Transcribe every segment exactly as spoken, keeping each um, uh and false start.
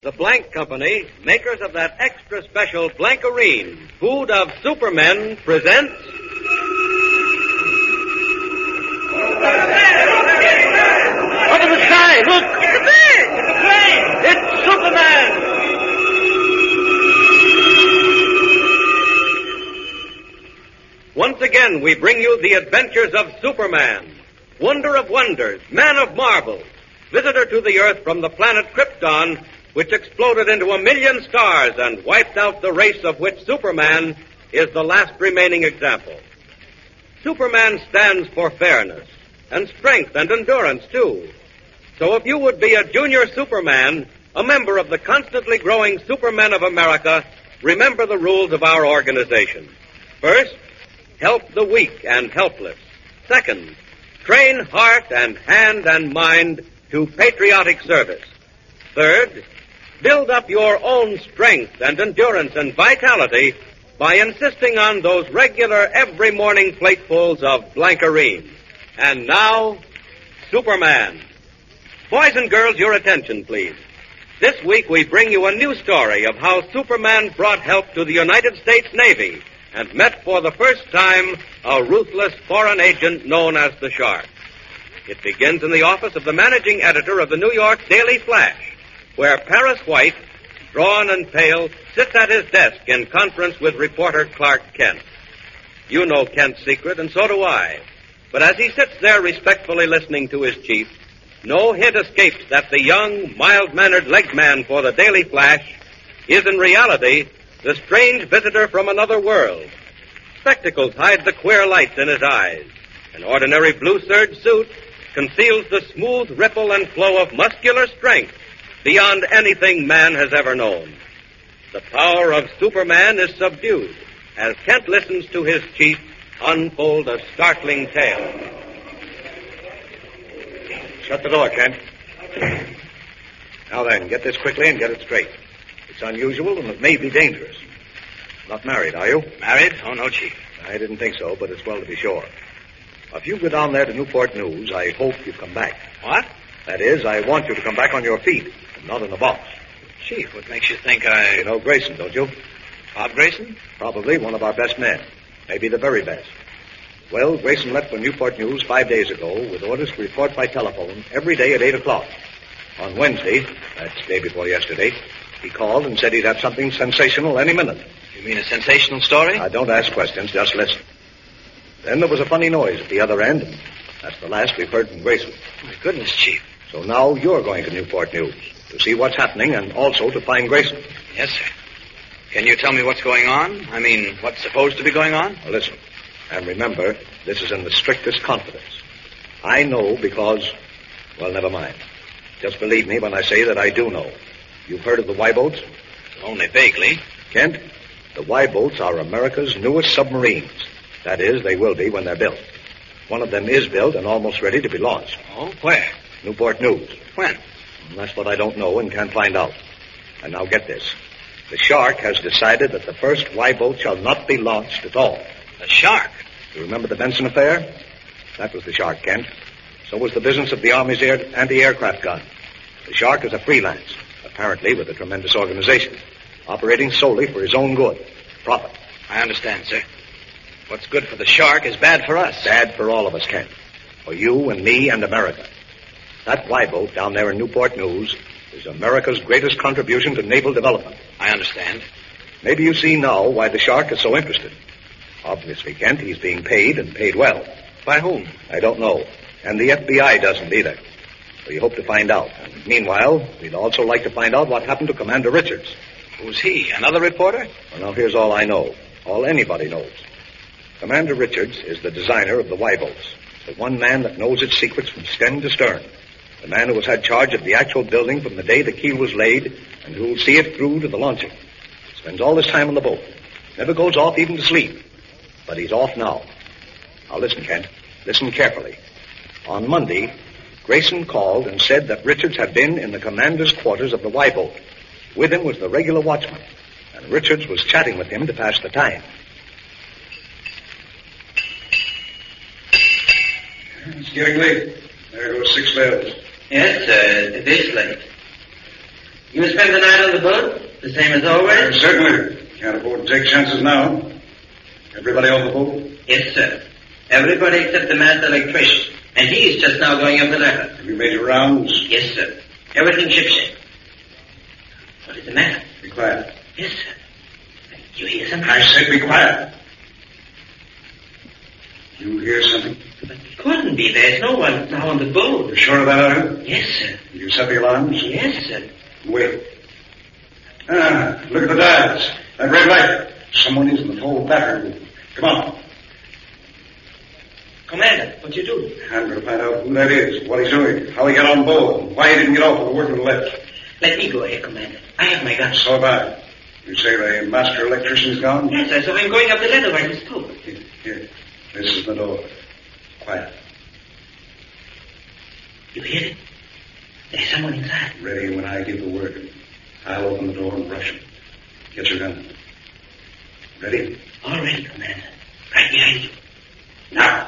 The Blank Company, makers of that extra special Blankarine, food of supermen, presents... Up in the sky, look! It's a plane! It's a plane! It's Superman! Once again, we bring you the adventures of Superman, wonder of wonders, man of marvels, visitor to the Earth from the planet Krypton, which exploded into a million stars and wiped out the race of which Superman is the last remaining example. Superman stands for fairness, and strength and endurance, too. So if you would be a junior Superman, a member of the constantly growing Supermen of America, remember the rules of our organization. First, help the weak and helpless. Second, train heart and hand and mind to patriotic service. Third, build up your own strength and endurance and vitality by insisting on those regular every morning platefuls of Blankarine. And now, Superman. Boys and girls, your attention, please. This week we bring you a new story of how Superman brought help to the United States Navy and met for the first time a ruthless foreign agent known as the Shark. It begins in the office of the managing editor of the New York Daily Flash, where Paris White, drawn and pale, sits at his desk in conference with reporter Clark Kent. You know Kent's secret, and so do I. But as he sits there respectfully listening to his chief, no hint escapes that the young, mild-mannered legman for the Daily Flash is in reality the strange visitor from another world. Spectacles hide the queer lights in his eyes. An ordinary blue serge suit conceals the smooth ripple and flow of muscular strength beyond anything man has ever known. The power of Superman is subdued as Kent listens to his chief unfold a startling tale. Shut the door, Kent. Now then, get this quickly and get it straight. It's unusual and it may be dangerous. Not married, are you? Married? Oh, no, Chief. I didn't think so, but it's well to be sure. If you go down there to Newport News, I hope you come back. What? That is, I want you to come back on your feet, and not in a box. Chief, what makes you think I... You know Grayson, don't you? Bob Grayson? Probably one of our best men. Maybe the very best. Well, Grayson left for Newport News five days ago with orders to report by telephone every day at eight o'clock. On Wednesday, that's the day before yesterday, he called and said he'd have something sensational any minute. You mean a sensational story? Now, don't ask questions, just listen. Then there was a funny noise at the other end, and that's the last we've heard from Grayson. My goodness, Chief. So now you're going to Newport News to see what's happening and also to find Grayson. Yes, sir. Can you tell me what's going on? I mean, what's supposed to be going on? Now, listen. And remember, this is in the strictest confidence. I know because, well, never mind. Just believe me when I say that I do know. You've heard of the Y-boats? Only vaguely. Kent, the Y-boats are America's newest submarines. That is, they will be when they're built. One of them is built and almost ready to be launched. Oh, where? Newport News. When? That's what I don't know and can't find out. And now get this. The Shark has decided that the first Y-boat shall not be launched at all. The Shark? You remember the Benson affair? That was the Shark, Kent. So was the business of the Army's air, anti-aircraft gun. The Shark is a freelance, apparently with a tremendous organization, operating solely for his own good, profit. I understand, sir. What's good for the Shark is bad for us. Bad for all of us, Kent. For you and me and America. That Y-boat down there in Newport News is America's greatest contribution to naval development. I understand. Maybe you see now why the Shark is so interested. Obviously, Kent, he's being paid and paid well. By whom? I don't know. And the F B I doesn't either. We hope to find out. And meanwhile, we'd also like to find out what happened to Commander Richards. Who's he? Another reporter? Well, now, here's all I know. All anybody knows. Commander Richards is the designer of the Y-boats. The one man that knows its secrets from stem to stern. The man who has had charge of the actual building from the day the keel was laid and who will see it through to the launching. Spends all his time on the boat. Never goes off even to sleep. But he's off now. Now listen, Kent. Listen carefully. On Monday, Grayson called and said that Richards had been in the commander's quarters of the Y-boat. With him was the regular watchman. And Richards was chatting with him to pass the time. It's getting late. There goes six bells. Yes, sir. It is late. You spend the night on the boat? The same as always? Certainly. Can't afford to take chances now. Everybody on the boat? Yes, sir. Everybody except the master electrician. And he's just now going up the ladder. Have you made your rounds? Yes, sir. Everything shipshape. What is the matter? Be quiet. Yes, sir. You hear something? I said be quiet. You hear something? But it couldn't be. There's no one now on the boat. You sure of that, are you? Yes, sir. Did you set the alarms? Yes, sir. Wait. Ah, look at the dials. That red light. Someone is in the forward battery room. Come on. Commander, what you do? I'm going to find out who that is, what he's doing, how he got on board, and why he didn't get off with a word to the left. Let me go ahead, Commander. I have my gun. So have I. You say the master electrician's gone? Yes, I saw him going up the ladder while he spoke. Here, here. This is the door. Quiet. You hear it? There's someone inside. Ready when I give the word. I'll open the door and rush him. Get your gun. Ready? All ready, Commander. Right behind you. Now.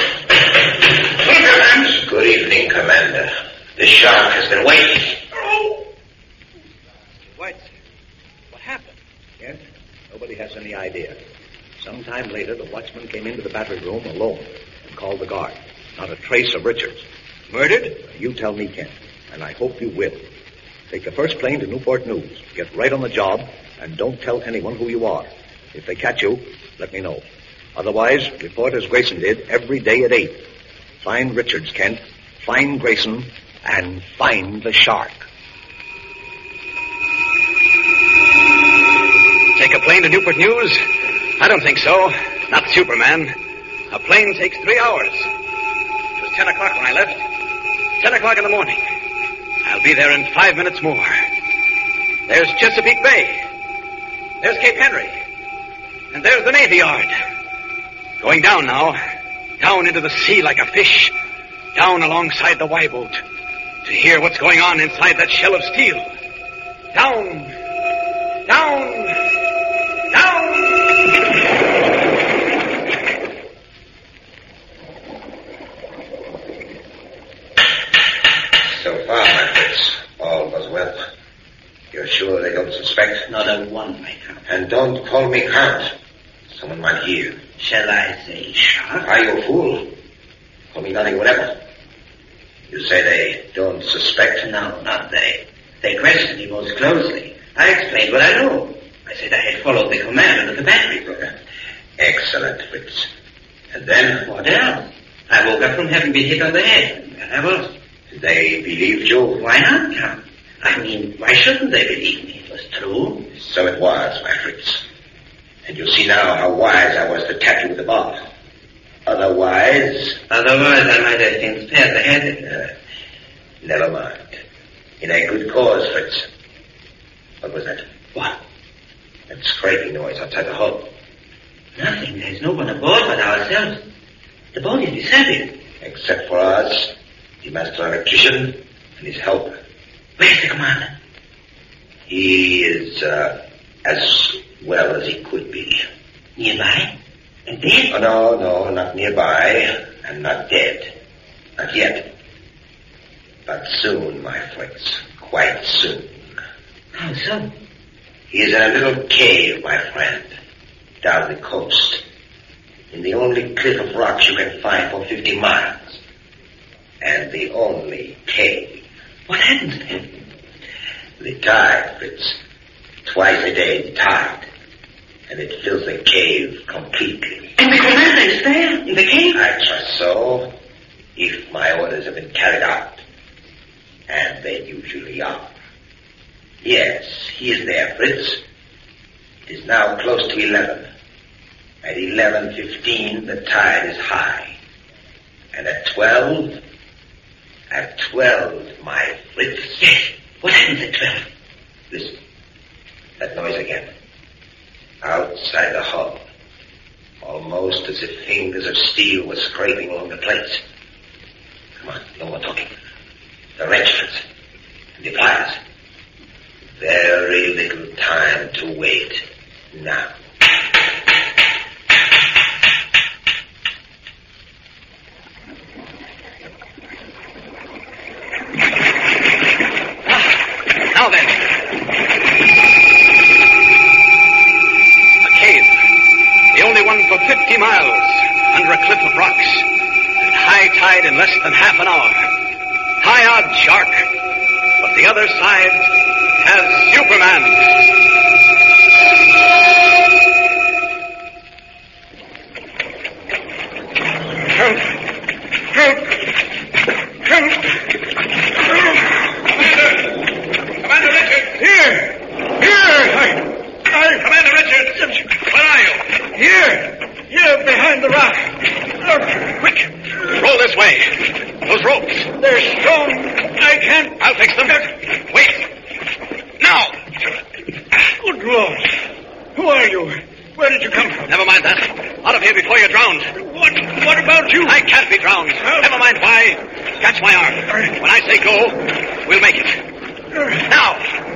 Good evening, Commander. The shark has been waiting. What? What happened? Kent, nobody has any idea. Sometime later, the watchman came into the battery room alone and called the guard. Not a trace of Richards. Murdered? You tell me, Kent, and I hope you will. Take the first plane to Newport News. Get right on the job, and don't tell anyone who you are. If they catch you, let me know. Otherwise, report as Grayson did every day at eight. Find Richards, Kent. Find Grayson, and find the shark. Take a plane to Newport News? I don't think so. Not Superman. A plane takes three hours. It was ten o'clock when I left. Ten o'clock in the morning. I'll be there in five minutes more. There's Chesapeake Bay. There's Cape Henry. And there's the Navy Yard. Going down now. Down into the sea like a fish. Down alongside the Y-boat. To hear what's going on inside that shell of steel. Down. Down. Down. So far, my Fritz, all was well. You're sure they don't suspect? Not a one, my count. And don't call me Count. Someone might hear. Shall I say shark? Are you a fool? Call me nothing whatever. You say they don't suspect? No, not they. They questioned me most closely. I explained what I know. I said I had followed the commander of the battery program. Excellent, Fritz. And then? What else? I woke up from having been hit on the head. And I was. They believed you? Why not, Count? I mean, why shouldn't they believe me? It was true. So it was, my Fritz. And you see now how wise I was to tap you with the bomb. Otherwise... Otherwise, I might have been spared the headache. Uh, never mind. In a good cause, Fritz. What was that? What? That scraping noise outside the hull. Nothing. There's no one aboard but ourselves. The boat is deserted. Except for us, the master electrician, and his helper. Where's the commander? He is, uh, as well as he could be. Nearby? And dead? Oh, no, no, not nearby, and not dead. Not yet. But soon, my Fritz. Quite soon. How so? He is in a little cave, my friend, down the coast. In the only cliff of rocks you can find for fifty miles. And the only cave. What happens to him? The tide, Fritz. Twice a day, the tide. And it fills the cave completely. And the commander is there, in the cave? I trust so, if my orders have been carried out. And they usually are. Yes, he is there, Fritz. It is now close to eleven. At eleven fifteen, the tide is high. And at twelve... At twelve, my Fritz... Yes, what happens at twelve? Listen. That noise again. Outside the hull. Almost as if fingers of steel were scraping along the plates. Come on, no more talking. The wrench, Fritz. And the pliers. Very little time to wait. Now. Now then, in less than half an hour. High odds, Shark. But the other side has Superman. Help! Help! Help! Commander Richards! Here! Here! I... I... Commander Richards! Where are you? Here! Here, behind the rock. Look! Quick! Roll this way. Those ropes. They're strong. I can't... I'll fix them. Wait. Now! Good Lord. Who are you? Where did you come from? Never mind that. Out of here before you're drowned. What? What about you? I can't be drowned. Never mind why. Catch my arm. When I say go, we'll make it. Now!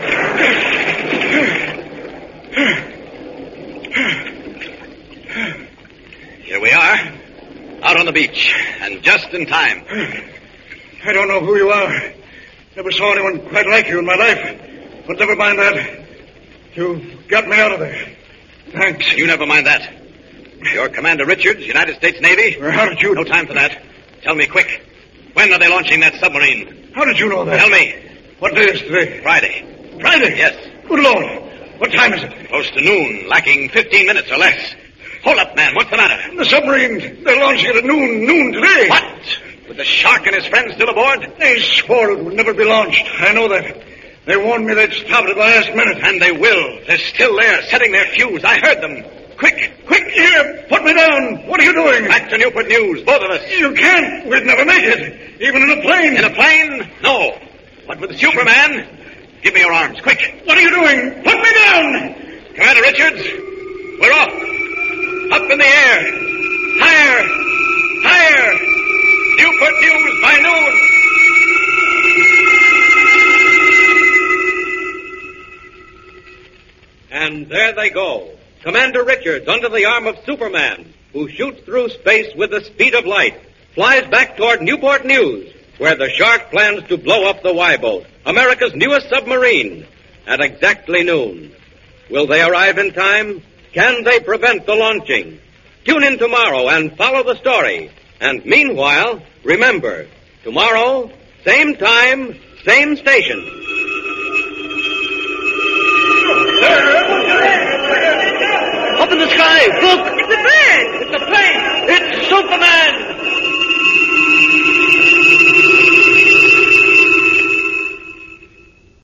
Here we are, out on the beach, and just in time. I don't know who you are. Never saw anyone quite like you in my life. But never mind that. You got me out of there. Thanks. You never mind that. You're Commander Richards, United States Navy? Well, how did you... No time for that. Tell me quick. When are they launching that submarine? How did you know that? Tell me. What day is today? Friday. Friday? Yes. Good Lord. What time is it? Close to noon, lacking fifteen minutes or less. Hold up, man. What's the matter? The submarine. They're launching it at noon, noon today. What? With the Shark and his friends still aboard? They swore it would never be launched. I know that. They warned me they'd stop it at the last minute. And they will. They're still there, setting their fuse. I heard them. Quick, quick. Here, put me down. What are you doing? Back to Newport News, both of us. You can't. We'd never make it. Even in a plane. In a plane? No. But with Superman? Give me your arms, quick. What are you doing? Put me down. Commander Richards, we're off. Up in the air. Higher. Higher. Newport News by noon. And there they go. Commander Richards under the arm of Superman, who shoots through space with the speed of light, flies back toward Newport News, where the Shark plans to blow up the Y-boat, America's newest submarine, at exactly noon. Will they arrive in time? Can they prevent the launching? Tune in tomorrow and follow the story. And meanwhile, remember, tomorrow, same time, same station.